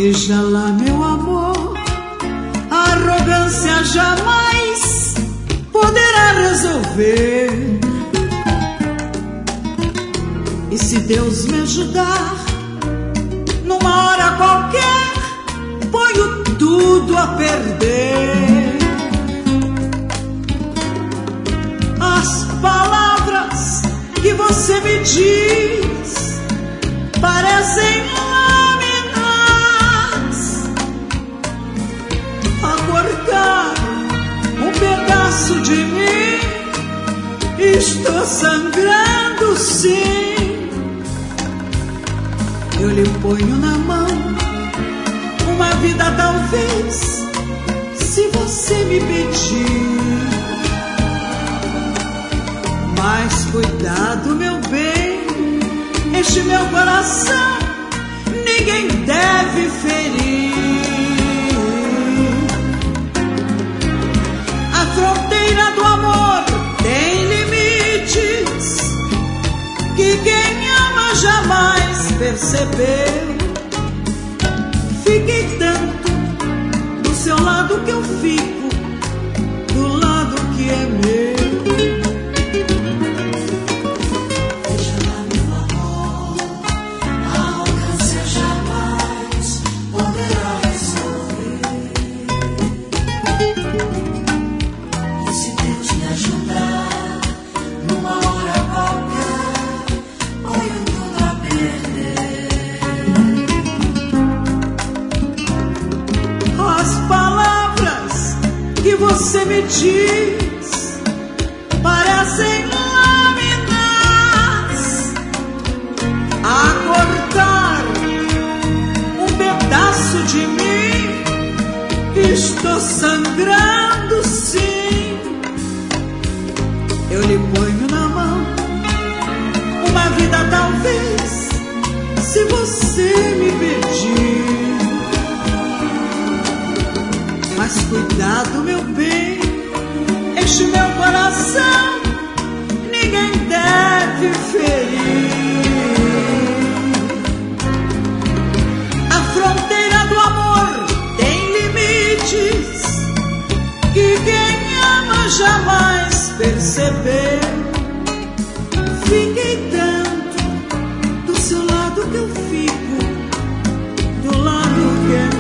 Veja lá, meu amor, a arrogância jamais poderá resolver. E se Deus me ajudar, numa hora qualquer, ponho tudo a perder. As palavras que você me diz parecem lâminas a cortar um pedaço de mim. Estou sangrando, sim. Eu lhe ponho na mão uma vida, talvez, se você me pedir. Mas cuidado, meu bem, este meu coração ninguém deve ferir. A fronteira do amor tem limites que quem ama jamais percebeu. Fiquei tanto do seu lado que eu fico do lado que é meu. Você me diz parecem lâminas a cortar um pedaço de mim. Estou sangrando, sim. Eu lhe ponho na mão uma vida, talvez, se você me pedir. Mas cuidado, meu bem, este meu coração ninguém deve ferir. A fronteira do amor tem limites que quem ama jamais percebeu. Fiquei tanto do seu lado que eu fico do lado que é